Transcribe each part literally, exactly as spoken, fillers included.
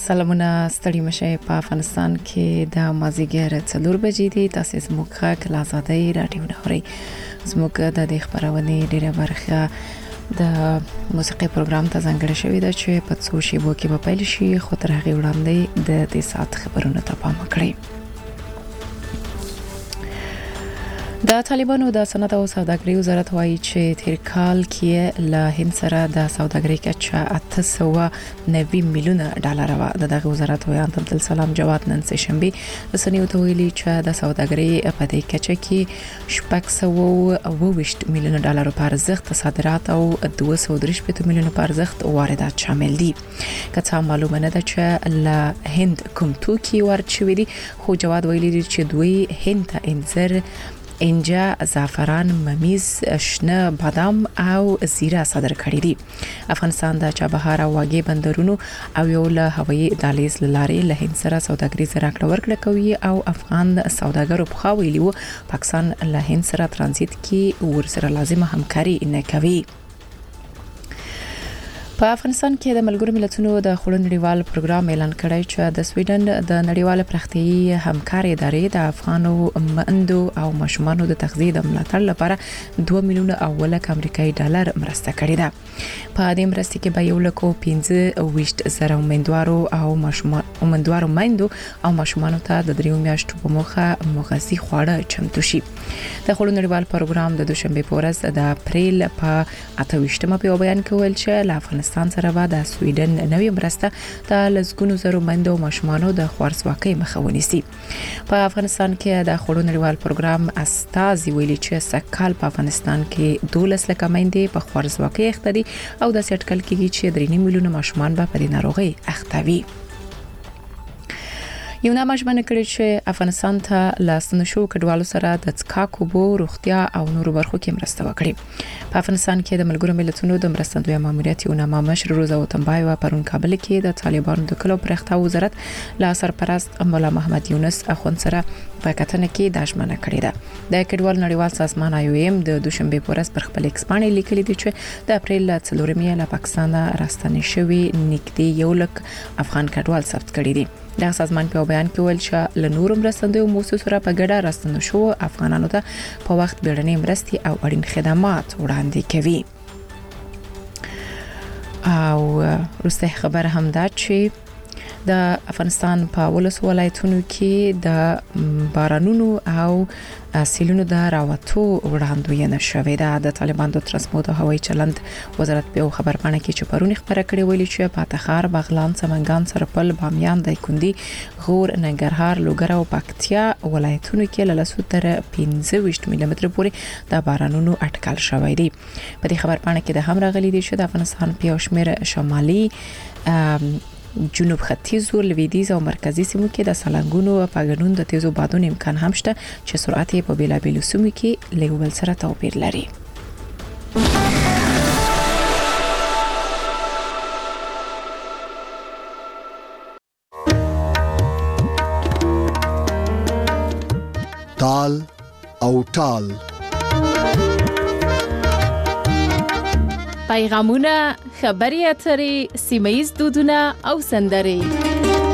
سلامونه ستړي مشه په افغانستان کې د مازیګر څلور بجې دي. تاسو زموږ خاک لازادۍ راډیو نه اورئ. زموږ د دې خبرونه ډیره برخه د موسیقي پروګرام ته ځانګړې شوې ده چې په څو شیبو کې به پیل شي، خو تر هغه وړاندې د دې سات خبرونه ته پام وکړئ. د طالبانو د صنعت او سوداګرۍ وزارت وایي چې تیر کال کې له هند سره د سوداګرۍ کچه اته سوه نوي میلیونه ډالر و. دغه وزارت وایي عبدالسلام جواد نن سه شنبه رسنیو ته ویلي چې د سوداګرۍ په دې کچه کې شپږ سوه اوه ویشت میلیونه ډالر په ارزښت صادرات او دوه سوه درې شپږ میلیونه په ارزښت واردات شامل دي. کڅه معلومه نه ده چې له هند کوم توکي ورد شوي دي، خو جواد ویلي دي چې دوی هند ته انځر، انجا، زعفران، ممیز، شنه بادام او زیره صادر کړي دي. افغانستان د چابهار او واګې بندرونو او یو له هوایي دهلیز لارې له هند سره سوداګریز راکړه ورکړه کوي او افغان سوداګرو په خوا ویلي وو پاکستان له هند سره ترانزیت کې ورسره لازمه همکاري نه کوي. په افغانستان کې د ملګرو ملتونو د خوړو نړیوال پروګرام اعلان کړی چې د سویډن د نړیوال پراختیایي همکارۍ ادارې د افغانو مندو او ماشومانو د تغذیې د ملاتړ لپاره دوه میلیونه اولک امریکایي ډالر مرسته کړې ده. په دې مرستې کې به یو لک پنځه ویشت زره امیندوارو او ماشومان امیندوارو میندو او ماشومانو ته د دریو میاشتو په موخه مغذي خواړه چمتو شي. د خوړو نړیوال پروګرام د دوشنبه په ورځ د اپریل په اته ویشتمه په بیان کې ویل چې له افغانستان سره به د سویډن نوې مرسته د لزګونو زرو میندو او ماشومانو د خوارځواکۍ مخه ونیسي. په افغانستان کې د خوړو نړیوال پروګرام استازي ویلي چې سکهال په افغانستان کې دولس لک میندې په خوارځواکۍ اخته دي او د سټکل کېږي چې درې میلیونه ماشومان به په دې ناروغي اخته وي. یو نامه ژمنه کړې چې افغانستان ته لاستنه شو کډوالو سره د څښاک اوبو، روغتیا او نورو برخو کې مرسته وکړي. په افغانستان کې د ملګرو ملتونو د مرستندوی ماموریت یو نامه مشر روزا وطنبای و پرون کابل کې د طالبانو د کلو پرختاو وزارت لا سرپرست مولا محمد یونس اخوند سره په کتنه کې د ژمنه کړې ده. د کډوال نړیوال سازمان آی او ایم د دوشنبه په ورځ پر خپل ایکس باندې لیکلي دي چې د اپریل څلورمې له پاکستان راستنې شوی نږدې یو لک افغان کډوال ثبت کړي دي. د سازمان په بیان کې ویل چې له نورو مرستندوی موسسو سره په ګډه راستنه شو افغانانو ته په وخت بیړنۍ مرستې او اړین خدمات وړاندې کوي. او وروسته خبر هم دا چې د افغانستان په ولس ولایتونو کې د بارانونو او سیلونو د راوتو وړاندوینه شوې ده. د طالبان د ترانسپورت او هوایي چلند وزارت په خبر پاڼه کې چې پرونی خبره کړې ویلي چې په تخار، بغلان، سمنګان، سرپل، بامیان، دایکندي، غور، ننګرهار، لوګر او پکتیا ولایتونو کې له لسو تر پنځه ویشت میلی متر پورې د بارانونو اټکل شوی دی. په دې خبر پاڼه کې د هم راغلي دي چې د افغانستان په شمیر شمالي جنوب ختیځو، لویدیځ او مرکزي سیمو کې د سلنګونو په غنون د تیزو بادونو امکان هم شته چې سرعت یې په بیلابیلو سیمو کې له بل سره توپیر لري. تال او ټال پیغامونه، خبري اترې، سیمه‌ییز دودونه او سندرې.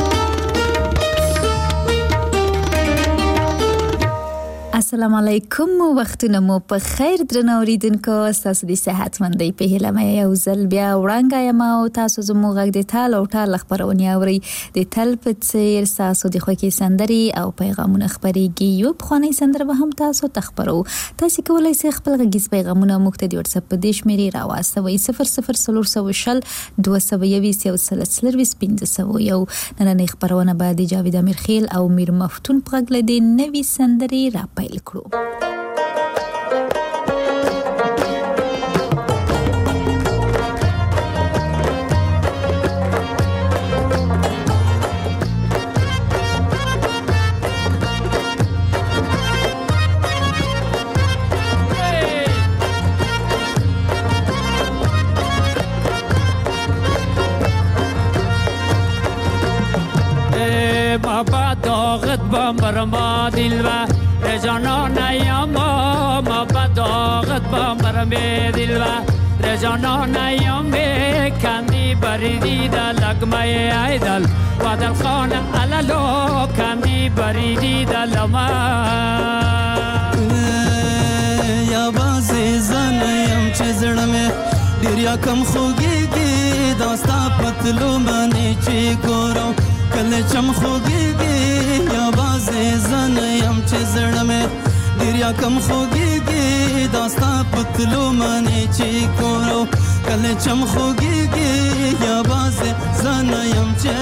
السلام علیکم، وختونه مو په خیر درنو اوریدونکو. تاسو د صحت مندۍ په هیله مې یو ځل بیا وړاندې یم او تاسو زموږ غږ د تال او ټال خبرونه اورئ. د تل په څیر تاسو د خوږی سندرې او پیغامونه خبرېږي. یو بخونی سندره به هم تاسو تخبرو. تاسو کولای شئ خپل غږیز پیغامونه موږ ته د واتس اپ په دې شمیرې راوستوئ صفر صفر څلور سوه شل دوه سوه یویشت یو سل څلرویشت پنځه سوه یو. نننۍ خبرونه به د جاوید امیرخیل او میر مفتون په غږ له دې نوې سندرې را پیل کړو. بابا داغت بامبر ما دلوا رجانا نیاما ما با داغت بامبر می دلوا جانان ایامه کندی بریدی در لگمه ایدل و دل خانه علالو کندی بریدی در لما یا بازی زنیم چه زړمه ډیر یا کم خوږیږي داستا پتلو باندې چې ګورم کله چم خوږیږي یا بازی زنیم چه زړمه ډیر یا کم خوږیږي داستا پتلو باندې چې ګورم کله چم خوږیږي یا بازی زنیم چه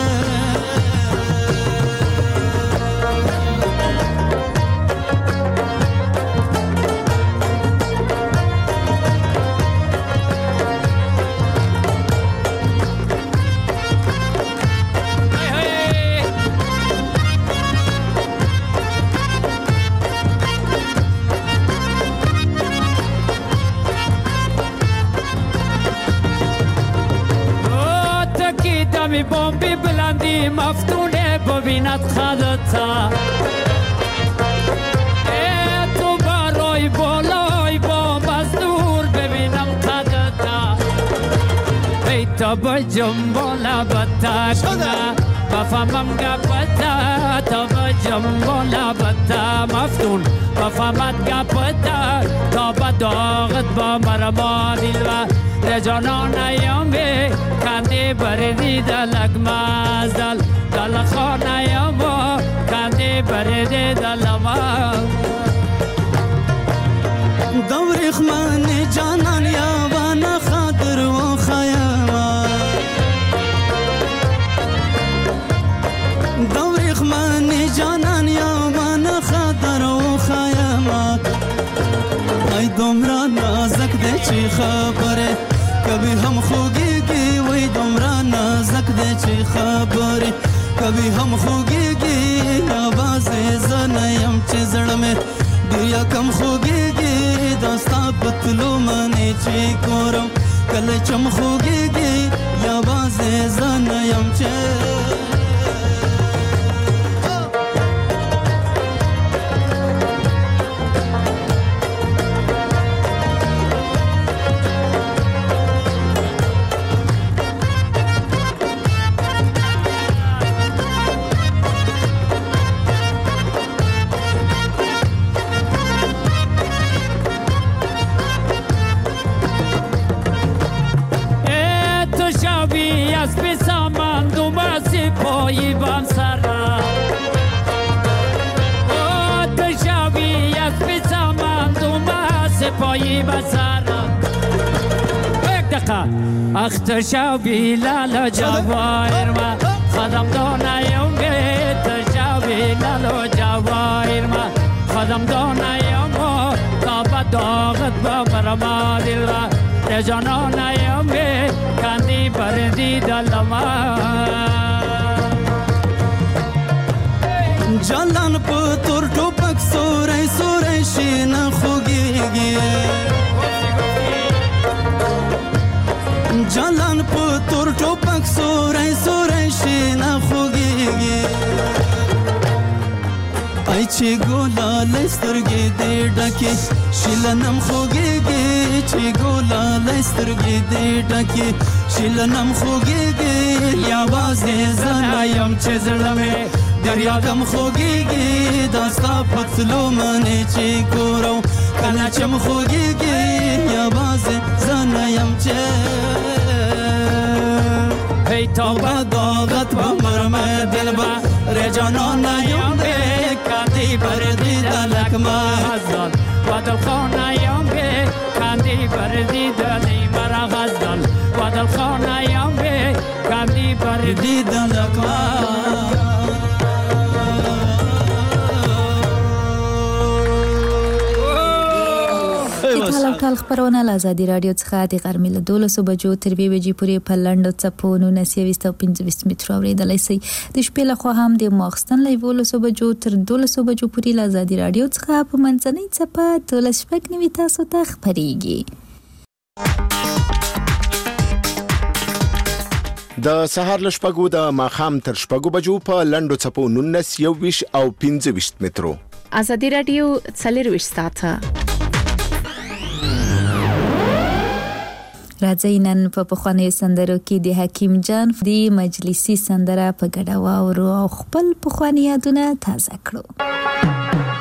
می بومبی بلندی مفتونه ببیند خدتا ای تو برای بالای بوم از دور ببینم خدتا ای تا بجم بالا بتا کنه بفهمم گپتا تا بجم بالا بتا مفتون بفهمت گپتا تا بداغت با مرما دیلوه رجانان ایامه کندی بریدی در لگمازل دل خانه ایامو کندی بریدی در لما دوریخ من جانان یاوان خاطر و خیاما دوریخ من جانان یاوان خاطر و خیاما ای دومرا نازک ده چی خبره کبھی ہم خوگیگی وی دومرا نازک دے چی خبری کبھی ہم خوگیگی آواز زنیم چی زڑمے دیا کم خوگیگی داستا پتلو منی چی کورم کل چم خوگیگی آواز زنیم چی پایی بام سرا او تشاوی از بیسامان دوما سپایی با سرا یک دقیقه اخ تشاوی لالا جواهر ما خدم دانایم به تشاوی لالا جواهر ما خدم دانایم تا بداغت با مرما دل را رجانانایم به کندی بردی دلما جلان پتور ټوپک سورې سورې شین خوږیږي جلان پتور ټوپک سورې سورې شین خوږیږي ای چې ګولا لسترګې دې ډکه شلنم خوږیږي چې ګولا لسترګې دې ډکه شلنم خوږیږي یا وازه زنایم چې زړمه دریا کم خوگیگی داستا پتلو منی چی کورو کنا چم خوگیگی یا باز زنیم چه ای تا بداغت با مرمه دل با رجانان نیم بی کندی بردی دلک مازدال و دل خانیم بی کندی بردی دلی مرا غزدال و دل خانیم بی کندی بردی دلک مازدال ټال ټال خبرونه له ازادي رادیو څخه د غرمې له دولسو بجو تر دوه بجې پورې په لنډو څپو نولس یویشت او پنځه ویشت مترو اورېدلی شئ د شپې لخوا هم د ماخستن له یولسو بجو تر دولسو بجو پورې له ازادي رادیو څخه په منځنۍ څپه دولس شپږ نوي تاسو ته خپرېږي. د سهار له شپږو د ماښام تر شپږو بجو په لنډو څپو نولس یویشت او پنځه ویشت مترو. ازادي رادیو څلرویشت ساعته راځئ نن په پخوانیو سندرو کې د حکیم جان د مجلسي سندره په ګډه واورو او خپل پخواني یادونه تازه کړو.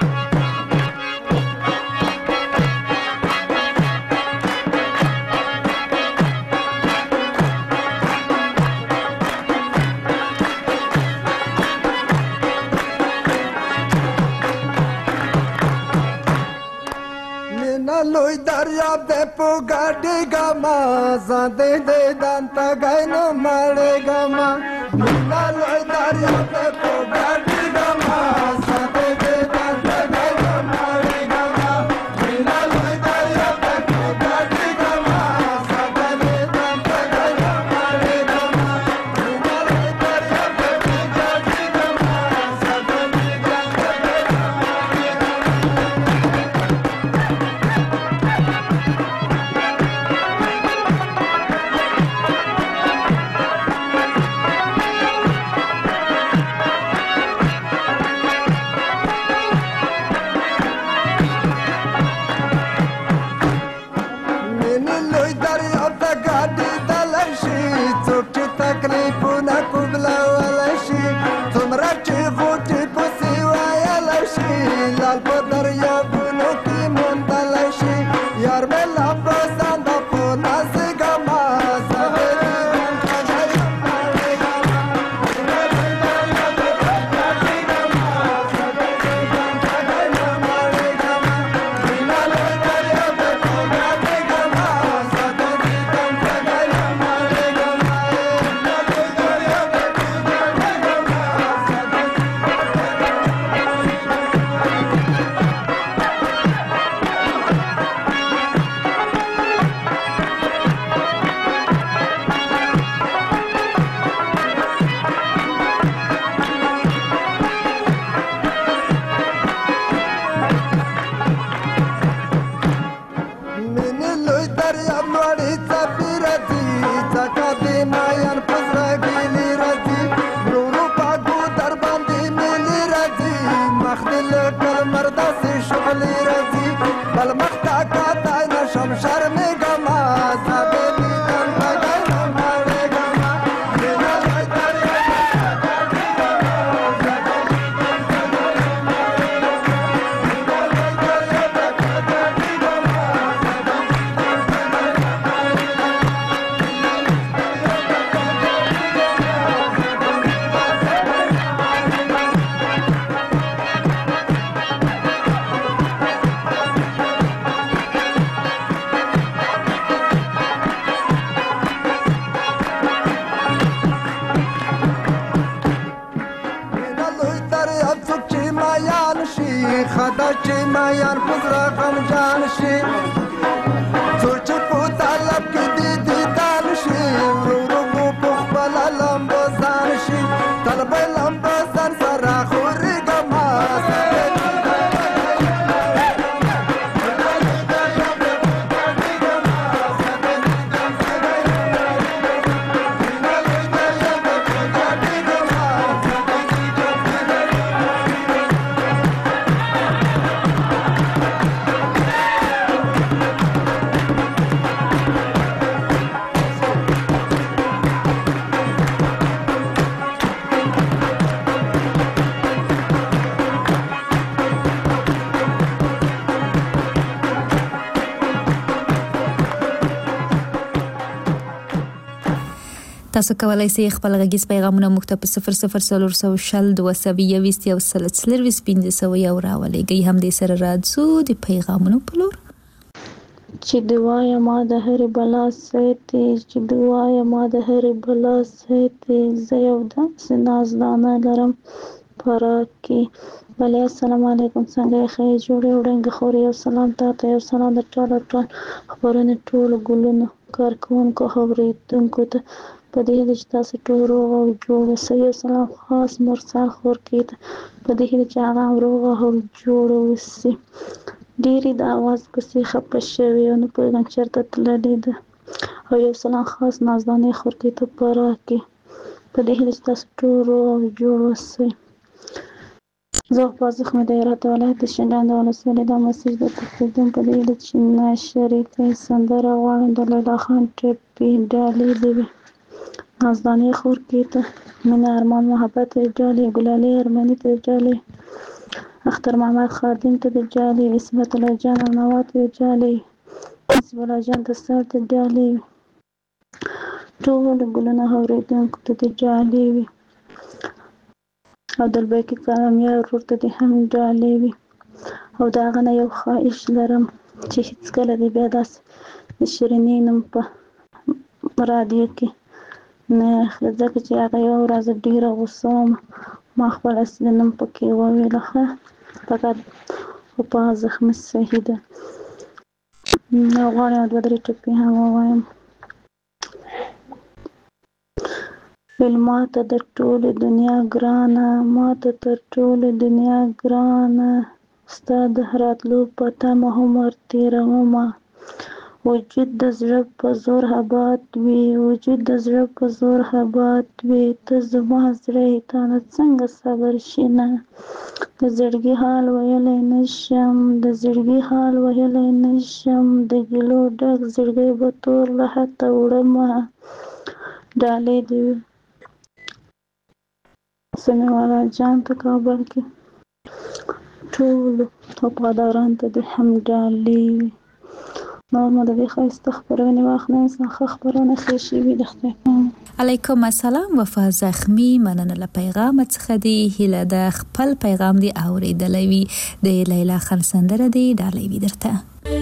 لوی دریاب دې په ګاډي ګما زده دې دانتا غاینو مړې ګما مینا لوی دریاب دې په ګاډي ګما زده دې دانتا غاینو مړې ګما مینا لوی دریاب دې په ګاډي ګما زده دې دانتا غاینو مړې ګما مینا لوی دریاب دې په ګاډي ګما زده دې دانتا غاینو مړې تاسو کولای شئ خپل غږیز پیغامونه موږ ته په صفر صفر څلور سوه شل دوه سوه یوویشت یو سل څلرویشت پنځه سوه یو راولېږئ. همدې سره راځو د پیغامونو په لور. چې دوايا ما د هرې بلا ساتي چې دوايا ما د هرې بلا ساتي زه یو داسې نازدانه لرم پراک کې. بله السلام علیکم، څنګه یې ښه یې جوړې وړنګې خورې؟ یو سلام تا ته، یو سلام د ټول ټول خبرونې ټولو ګلونو کارکوونکو اورېدونکو ته په دې هیله چې تاسو ټول روغ او جوړ اوسئ. یو سلام خاص مرسل خورکي ته په دې هیله چې هغه هم روغ او جوړ اوسي. ډېرې د اواز پسې خفه شوې او نه پوهېږم چېرته تللې ده. او یو سلام خاص نازدانې خورکي ته په راکې په دې هیله چې تاسو ټول روغ او جوړ اوسئ. زه په زخمي د هرات ولایت د شینډنډ د ولسوالۍ دا مسیج د تقدیم په دې هیله چې ناشریکۍ سندره غواړم د لیلا خان ټپي ډالۍ دې وي. نازدانې خور کې ته مینه ارمان محبت ته ډالۍ، ګلالۍ ارمني ته ډالۍ، اختر محمد خادم ته د ډالۍ، عصمت الله جان او نوا ته د ډالۍ، نصیب الله جان د سر ته ډالۍ وي. ټول ګلونه اورېدونکو ته د ډالۍ وي. او دلبیکي کامیاب ورور ته دې هم ډالۍ وي. او د هغه نه یو خواهش لرم چې هېڅکله دې بیا داسې د شیرینې نوم په رادیو کې نه اخلي، ځکه چې هغه یو ورځ ډېره غوسه وم، ما خپل اصلي نوم پکې وویله. ښه فقط خو په زخمي صحیح ده. نو غواړم دوه درې ټکي هم ووایم. ویل ماته د ټولې دنیا ګرانه، ماته تر ټولې دنیا ګرانه، ستا د راتلو په تمه عمر تېرومه. وجود د زړه په زور اباد وي، وجود د زړه په زور اباد وي، ته زما زړه یې تا نه څنګه صبر شي نه. د زړګي حال ویلی نشم، د زړګي حال ویلی نشم، د ګیلو ډک زړګی به تور له حته وړمه. ډالۍ دې وي سمیع الله جان ته کابل کې، ټولو وفادارانو ته دې هم ډالۍ وي. نور مو د دې ښایسته خپرونې وخت نه انسان ښه خپرونه ښې شوي د خدای پامه. علیکم السلام. وفا زخمی مننه له پیغام څخه دی. هیله د خپل پیغام دی اوریدلی وي. د لیلا خان سندره دی ډالۍ وي درته.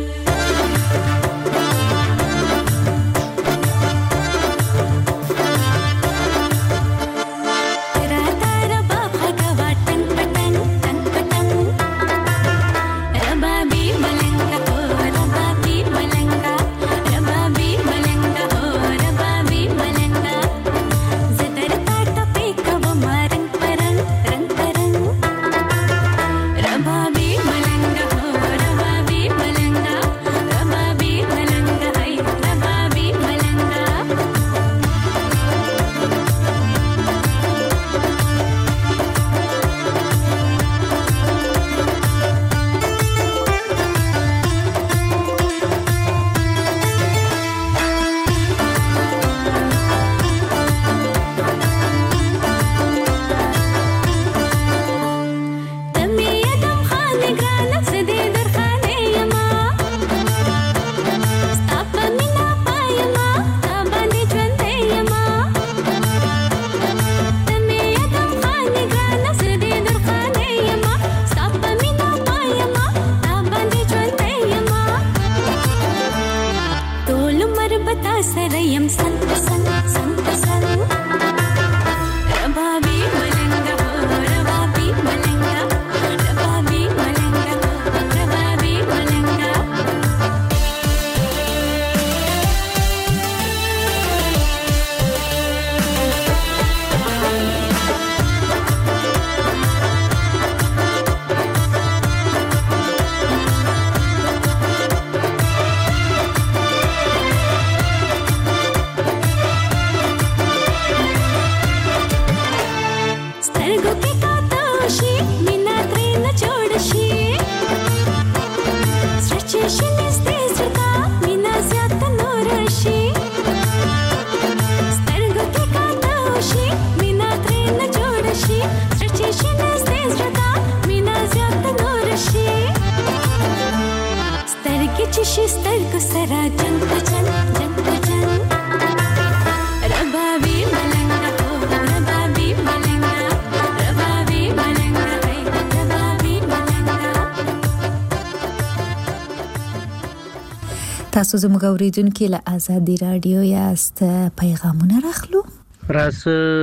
تاسو زموږ اوریدونکو له آزادي رادیو یاست. پیغامونه راخلو. راس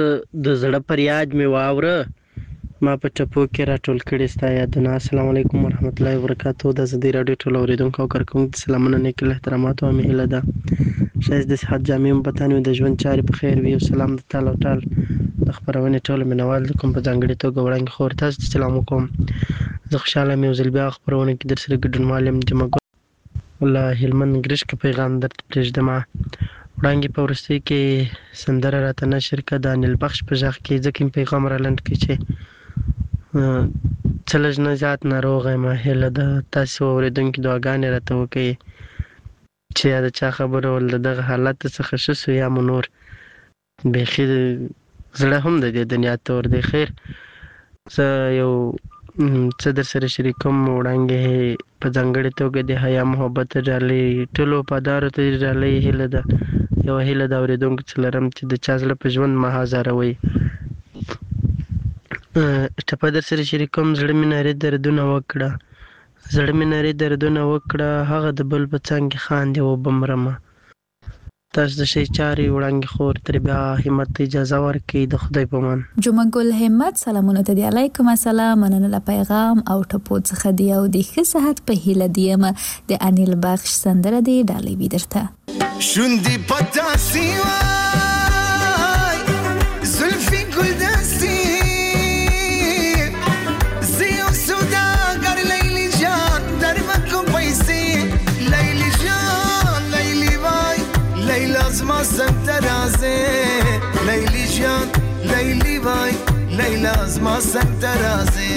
د زړه پریاد می واوره ما په ټپو کې راټول کړي ستا یادونه. السلام علیکم ورحمت الله وبرکاتو. د آزادي رادیو ټول اوریدونکو او کارکونکو سلامونه نیک احترامات او مهله ده. شایست د صحت جامع مبتانو د ژوند چارې په خیر وي. سلام د تعالی ټال د خبرونه ټول منوال کوم په ځانګړي توګه وړاندې خور تاسو سلام کوم. زه خوشاله مې وزل بیا خبرونه کې در سره ګډون معلم جمع الله هلمند ګریش کې پیغام درته پرېږدم. وړاندې په ورستۍ کې سندره راته نشر کړه د انیل بخش په ژغ کې، ځکه پیغام را لنډ کړي چې څه لږ نه زیات ناروغه یم. هیله ده تاسې اورېدونکي دعاګانې راته وکړئ چې یا د چا خبره ول د دغه حالت څخه ښه سو یا مو نور بیخي زړه هم د دې دنیا تور دی. خیر زه یو څه در سره شریکوم. وړاندې په ځانګړې توګه د حیا محبت ډالۍ ټولو وفادارو ته د ډالۍ هیله ده، یوه هیله د اورېدونکو څه لرم چې د چا زړه په ژوند مه ازاروئ. ټپه در سره شریکوم. زړه مې نارې دردونه وکړه، زړه مې نارې دردونه وکړه، هغه د بل په څانګې خاندې وبمرمه. تاسو د شی چارې وړاندې خور تر بیا همت ته اجازه ورکړئ. د خدای په امان. جمعه ګل همت سلامونه ته دی. علیکم السلام. مننه له پیغام او ټپو څخه دی او د ښه صحت په هیله دیم. د انیل بخش سندره دی ډالۍ وي درته. شوندې پتا سی وای زلفي ګل دستي زیو سوداګر لیلی جان در مکو پیسې لیلی جان لیلی وای لیلا زما څنګ ته راځې لیلی جان لیلی وای لیلا زما څنګ ته راځې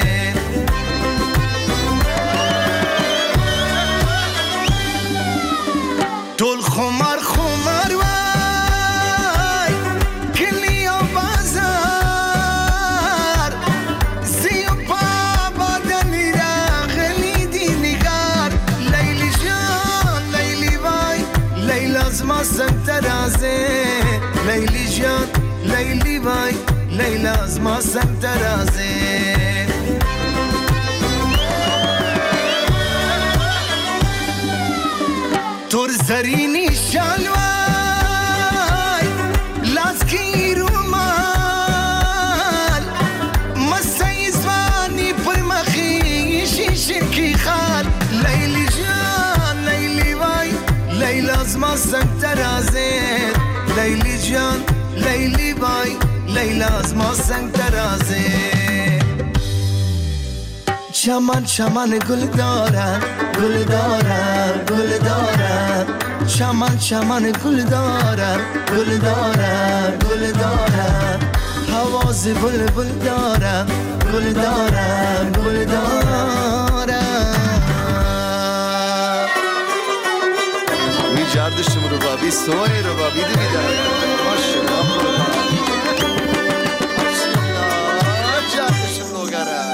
ټول خمار خمار وای کلی او بازار زیو بابا دلی راغلی دی نگار لیلی جان لیلی وای لیلا زما څنګ ته راځې لیلی جان لیلی وای لیلا زما څنګ ته راځې تور زرینی شالوای لاس کی رومال مستی زوانی پر مخی شیشن کی خال لیلی جان لیلی وای لیلا زما څنګ ته راځې لیلی جان لیلی وای لیلا زما څنګ ته راځې چمن چمن گل دارن گل دارن گل دارن چمن چمن گل دارن گل دارن گل دارن حواس بلبل دارن گل دارن گل دارن وی جردشم رو بابی سوی رو بابی دی بیدن ماشالله ماشالله جردشم رو گرم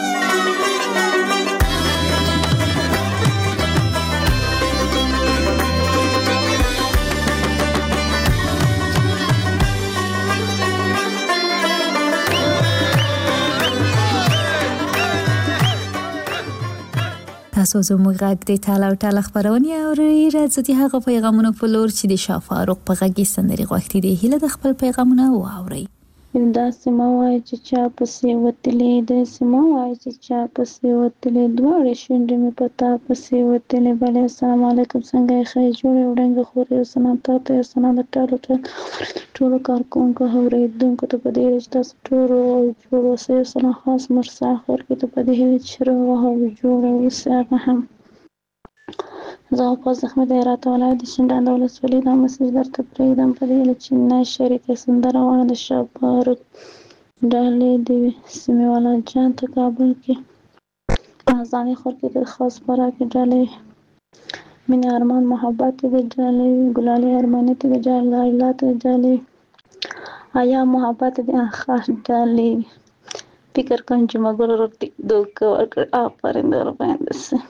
تاسو زموږ غږ د ټاله او ټاله خپرونې اورئ. راځو د هغه پیغامونو په لور چې د شاه فاروق په غږ کې سندرې غوښتي دي. هیله د خپل پیغامونه واورئ. داسې مه وایه چې چا پسې وتلې، داسې مه وایه چې چا پسې وتلې، دواړې شونډې مې په تا پسې وتلې. بلې السلام علیکم، څنګه یې؟ ښه یې؟ جوړې وړنګې خورې؟ یو سلام تا ته، یو سلام د ټولو ټولو کارکوونکو اورېدونکو ته په دې هیله چې تاسو ټول روغ او جوړ اوسئ. یو سلام خاص مرسا خورکي ته په دې هیله چې روغ او جوړ اوسئ. هغه هم زه غوپاس زخمي د هرات ولایت د شینډنډ ولسوالۍ دا مسیج درته پرېږدم په دې هیله چې نه شریکه سندره غواړم د شاه فاروق ډالۍ د سیمې والا جان ته کابل کې ځانې خورکي ته خاص خوراکي ډالۍ مینه ارمان محبت ته د ډالۍ ګلالۍ ارماني ته د ډالۍ ته ډالۍ حیا محبت د خاص ډالۍ فکر کوم چې مګر روټي دوکه ورکړ آفرین در باندې سه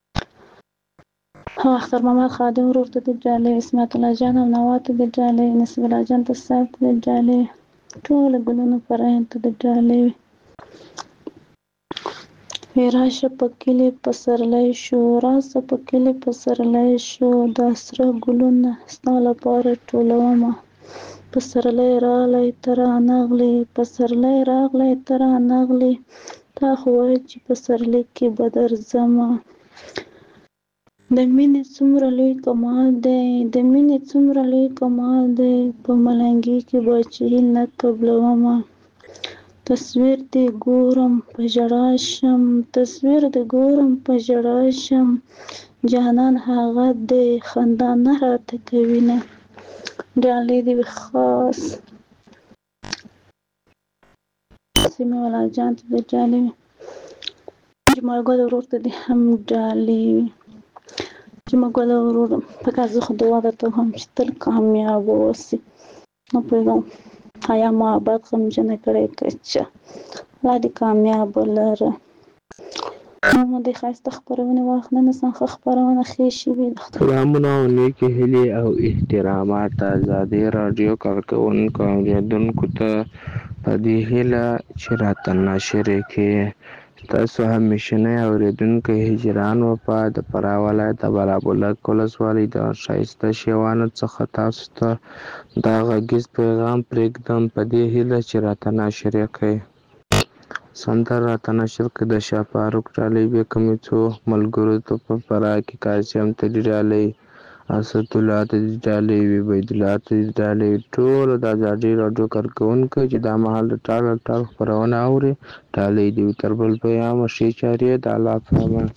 ها اختر محمد خادم ورور ته د ډالۍ اسمت الله جان او نوات ته د ډالۍ نسب الله جان ته صاحب ته د ډالۍ ټول ګلونو فرهنګ ته د ډالۍ راشه په کلي پسرلی شو راشه په کلي پسرلی شو دا سره ګلونه ستا لپاره ټولومه پسرلی راغلی ته رانغلې پسرلی راغلی ته رانغلې تا خو وایې چې پسرلی کې به درځمه د مینې څومره لوی کمال دی د مینې څومره لوی کمال دی په ملنګي کې به چې نه قبلومه تصویر دې ګورم په ژړا شم تصویر دې ګورم په ژړا شم جانان هغه دې خندا نه راته کوي نه ډالۍ دې خاص سیمه والا جان ته د ډالۍ جمال ګل ورور ته دې هم ډالۍ وي. جمال ګل ورور په کار زه خو دعا درته هم چې تل کامیاب اوسې. نه پوهېږم حیا محبت غمجنه کړی که چا، الله دې کامیاب ولره. نو دې ښایسته خپرونې واخله، نسان ښه خپرونه ښې شوې ده. سلامونه او نیکې هیلې او احترامات ازادي راډیو کارکوونکو او اورېدونکو ته په دې هیله چې راته نشرې کې تاسو همیشنی اورېدونکی هجران وفا د فراه ولایت د بالابلک ولسوالۍ د ښایسته شیوانو څخه تاسو ته دا غږیز پیغام پرېږدم په دې هیله چې راته نشرې کوئ. سندره راته نشر کړه د شاه فاروق ډالۍ بیا کومې څو ملګرو ته په فراه کې قاسم ته دې ډالۍ، اسدالله ته دې ډالۍ وي، عبیدالله ته دې ډالۍ، ټولو د ازادي راډیو کارکوونکو چې دا مهال د ټال ټال خپرونه اوري ډالۍ دې وي. تر بل پیغامه ښې چارې د الله په امان.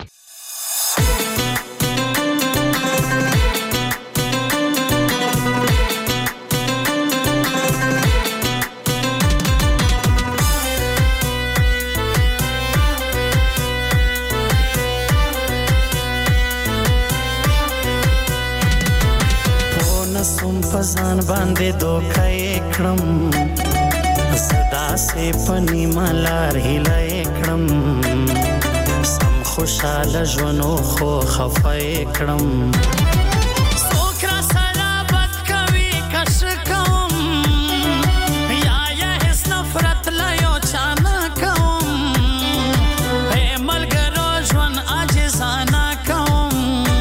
پزان باندې دوکه کړم صدا سه پنی ملار هله کړم سم خوشاله ژوندو خو خفه کړم سوکرا سره بد کوي کش کوم یا یا هیڅ نفرت لا یو چانه کوم اے ملګرو ژوند عاجزانه کوم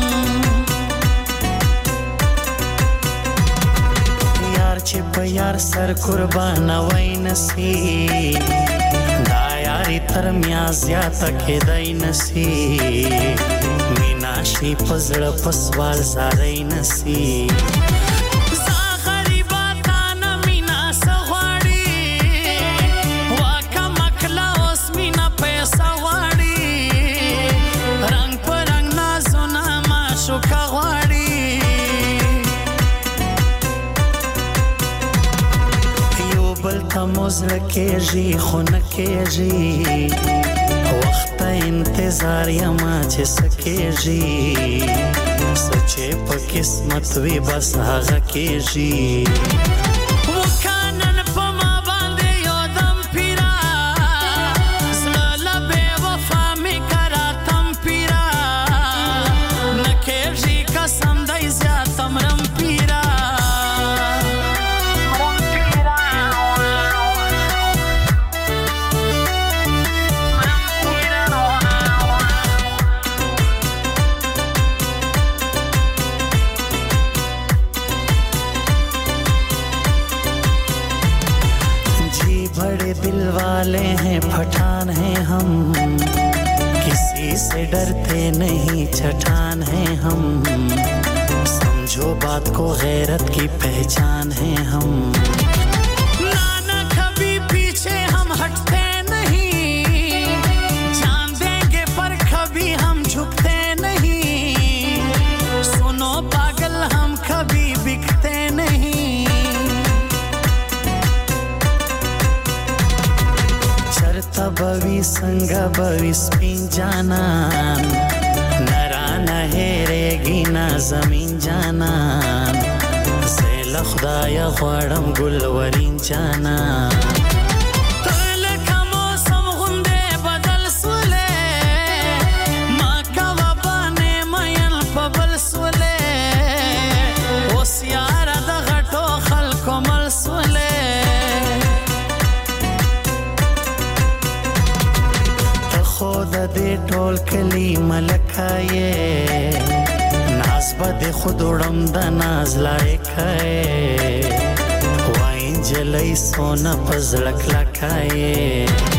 چې په یار سر قربان وای نسی دا یاري تر میا زیاته کېدای نسی مینا شي پزړه پسوال زارای نسی زا غریبا تانا مینا سغواړي واکه مکلا اوس مینا پیسا غواړي رنگ پر رنگ نازونه ما شوکا غواړي موزل کېږي خو نه کېږي وخت انتظار یما چې سکېږي سچې په قسمت وي بس هغه کېږي وکانن په ما باندې یو دم پیرا زړه له بې وفا مې کراتم پیرا نه کېږي قسم دی زیات امرم پیرا दिल वाले हैं पठान हैं हम किसी से डरते नहीं चट्टान हैं हम समझो बात को गैरत की पहचान हैं हम नाना कभी पीछे हम हटते नहीं जान देंगे पर कभी हम झुकते नहीं सुनो पागल हम कभी बिकते नहीं बवी संग बवी स्पिन जाना नरा नहेरेगी ना जमीन जाना زیل خدای غواړم ګلورین جانا تل کومسم غونډه بدل سولې ما کا وبانه مېن په بل سولې اوس یار د غټو خلکو مل سولې خود دې ټول کلی ملکایې ناز به خود وړم د ناز لایکایې وای جلای سونه پزړک لکایې